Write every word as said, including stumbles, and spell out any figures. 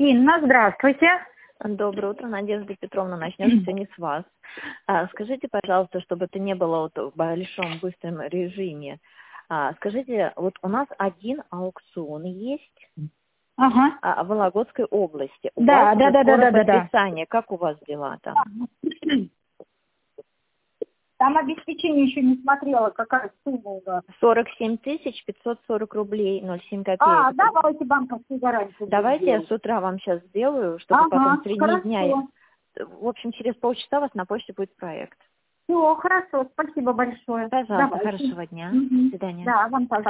Инна, здравствуйте. Доброе утро, Надежда Петровна. Начнем сегодня с вас. А, скажите, пожалуйста, чтобы это не было вот в большом быстром режиме. А, скажите, вот у нас один аукцион есть Ага. а, в Вологодской области. У Да, вас да, уже да, да, скоро да, да, да. подписание. Как у вас дела там? Там обеспечение еще не смотрела, какая сумма у вас. сорок семь тысяч пятьсот сорок рублей, ноль семь копеек. А, давайте банковскую гарантию. Давайте я сделать. с утра вам сейчас сделаю, чтобы Ага, потом в середине хорошо. дня... я- В общем, через полчаса у вас на почте будет проект. Все, хорошо, спасибо большое. Пожалуйста, Давайте. хорошего дня. Мгм. До свидания. Да, вам тоже.